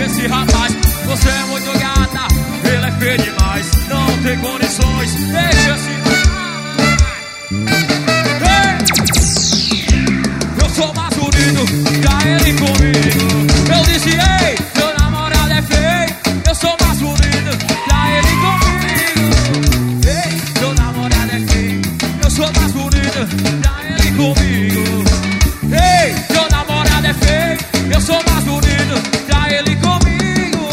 deixa esse rapaz. Você é muito gata, ele é feio demais. Não tem condições, deixa esse rapaz. Eu sou mais bonito, pra ele comigo. Eu disse, ei, meu namorado é feio. Eu sou mais bonito, pra ele comigo. Ei, meu namorado é feio. Eu sou mais bonito, pra ele comigo. Ei, meu namorado é feio. Eu sou mais bonito, pra ele comigo.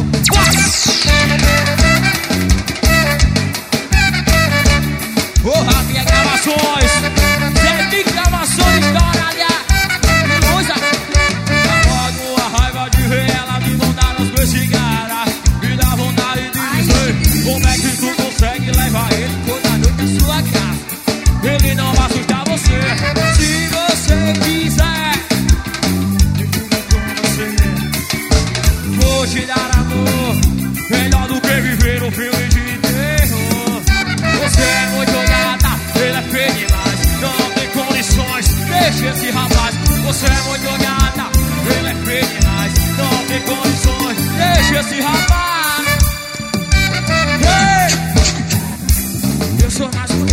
Porra, minha gravações. Tem gravações, caralho. Coisa. Acordo uma raiva de ver ela me mandar nas coisas de cara. Me dá vontade de dizer como é que tu consegue levar ele toda noite em sua casa. Ele não vai assustar você. Se você quiser, vou te dar amor, melhor do que viver um filme de terror. Você é muito gata, ele é feio demais. Não tem condições, deixa esse rapaz. Você é muito gata, ele é feio demais. Não tem condições, deixa esse rapaz. Ei! Eu sou mais